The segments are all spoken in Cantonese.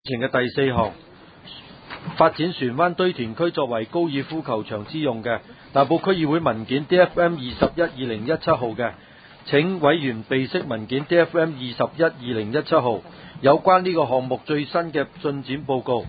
程嘅第4項，發展船灣堆填區作為高爾夫球場之用嘅大埔區議會文件 DFM21/2017 號嘅，請委員備悉文件 DFM21/2017 號有關呢個項目最新嘅進展報告。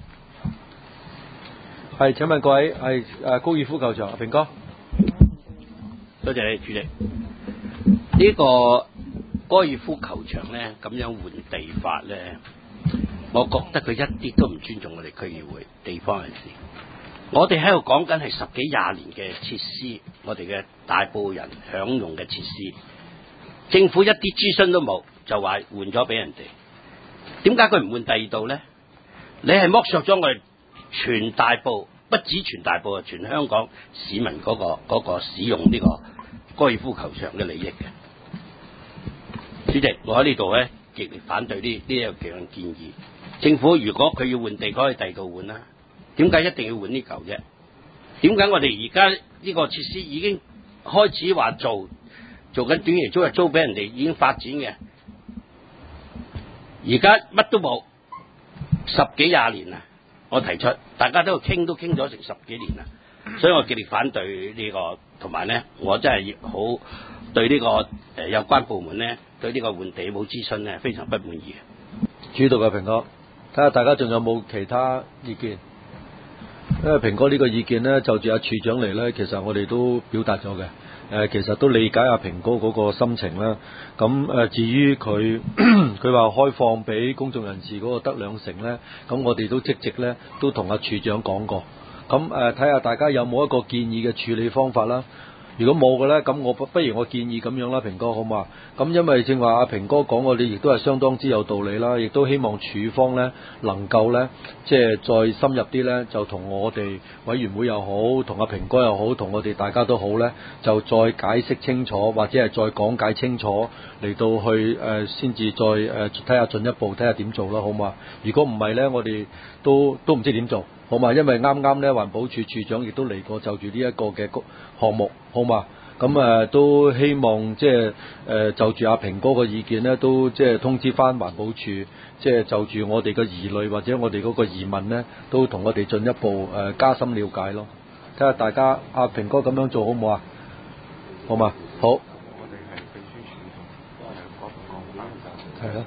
係，請問各位係高爾夫球場，平哥。 多謝你，主席。呢個高爾夫球場呢，咁樣換地法呢，我覺得佢一啲都唔尊重我哋區議會地方人士。我哋喺度講緊係10幾20年嘅設施，我哋嘅大埔人享用嘅設施，政府一啲諮詢都冇，就話換咗俾人哋。點解佢唔換第二度呢？你係剝削咗我哋全大埔，不止全大埔啊，全香港市民嗰個使用呢個高爾夫球場嘅利益嘅。主席，我喺呢度咧極力反對呢一樣建議。政府如果佢要換地，可以第二度換啦。點解一定要換呢嚿啫？點解我哋而家呢個設施已經開始話做緊短期租約租俾人哋，已經發展嘅，而家乜都冇，10幾20年啦。我提出，大家都傾咗成10幾年啦，所以我極力反對呢個，同埋咧，我真係好對呢個有關部門咧，對呢個換地冇諮詢咧，非常不滿意嘅。 主導嘅平哥，睇下大家仲有冇其他意見？因為平哥呢個意見呢，就住阿處長嚟呢，其實我哋都表達咗嘅。其實都理解阿平哥嗰個心情啦。咁至於佢話開放俾公眾人士嗰個得兩成呢，咁我哋都積極呢，都同阿處長講過。咁睇下大家有冇一個建議嘅處理方法啦。如果冇嘅呢，咁我不如我建議咁樣啦，平哥好嘛？咁因為正話阿平哥講，我哋亦都係相當之有道理啦，亦都希望處方呢能夠呢，即係再深入啲呢，就同我哋委員會又好，同阿平哥又好，同我哋大家都好呢，就再解釋清楚，或者係再講解清楚嚟到去先至再睇下進一步睇下點做啦，好嘛？如果唔係呢，我哋都唔知點做。好嘛？因為啱啱咧，環保署署長亦都嚟過就住呢一個嘅項目，好嘛？咁都希望即係就住阿平哥嘅意見咧，都即係通知翻環保署，即係就住我哋嘅疑慮或者我哋嗰個疑問咧，都同我哋進一步加深了解咯。睇下大家阿平哥咁樣做好唔好啊？好嘛？好。我哋係秘書處同嗰個係咯。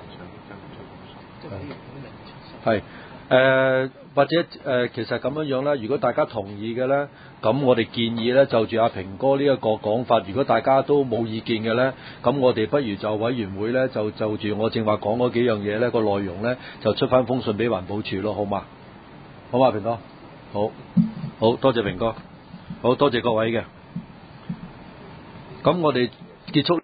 係。或者其實咁樣啦，如果大家同意嘅呢，咁我哋建議呢，就住阿平哥呢一個講法，如果大家都冇意見嘅呢，咁我哋不如就委員會呢，就住我正話講嗰幾樣嘢呢個內容呢，就出翻封信俾環保署咯，好嘛？好嘛，平哥，好多謝平哥，好多謝各位嘅，咁我哋結束。